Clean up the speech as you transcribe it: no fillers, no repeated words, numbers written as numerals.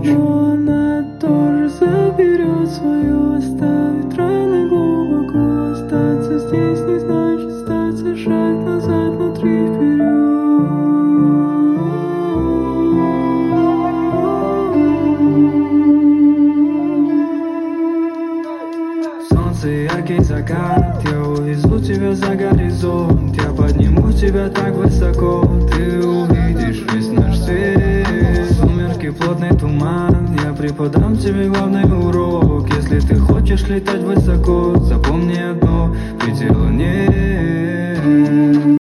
но она тоже заберет свое. Оставить раны глубоко. Остаться здесь не значит остаться. Шаг назад, внутри, вперед. Солнце, яркий закат, я увезу тебя за горизонт. Я подниму тебя так высоко, ты увидишь весь наш свет. Сумерки, плотный туман, я преподам тебе главный урок. Если ты хочешь летать высоко, запомни одно, предела нет.